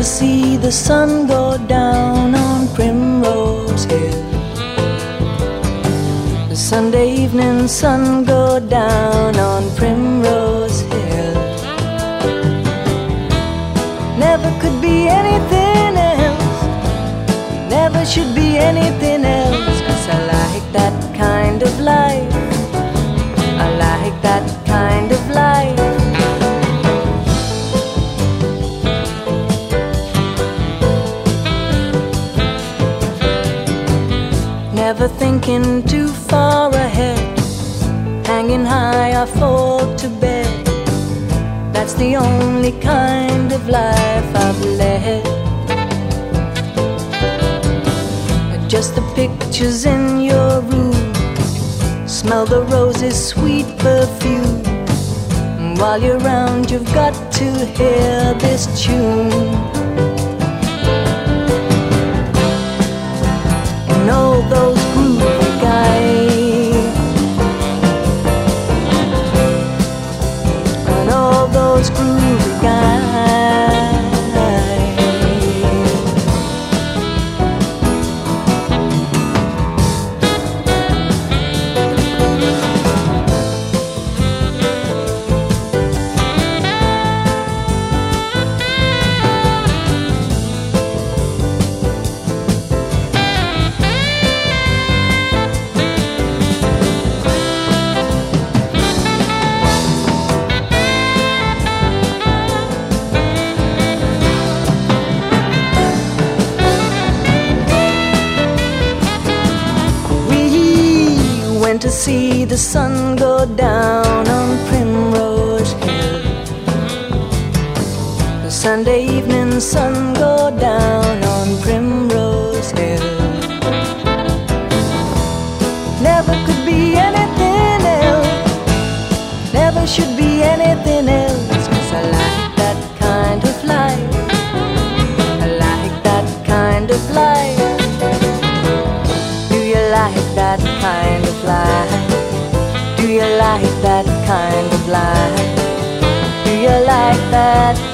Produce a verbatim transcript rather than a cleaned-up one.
to see the sun go down on Primrose Hill. The Sunday evening sun go down on Primrose Hill. Never could be anything else, never should be anything else, 'cause I like that kind of life, I like that kind of life. Never thinking too far ahead, hanging high I fall to bed. That's the only kind of life I've led. Just the pictures in your room, smell the roses' sweet perfume. While you're around you've got to hear this tune. And all those groovy guys, and all those groovy guys. To see the sun go down on Primrose Hill. The Sunday evening sun go down on Primrose Hill. Never could be anything else, never should be anything else, 'cause I like that kind of life, I like that kind of life. Do you like that kind of life? Do you like that kind of life? Do you like that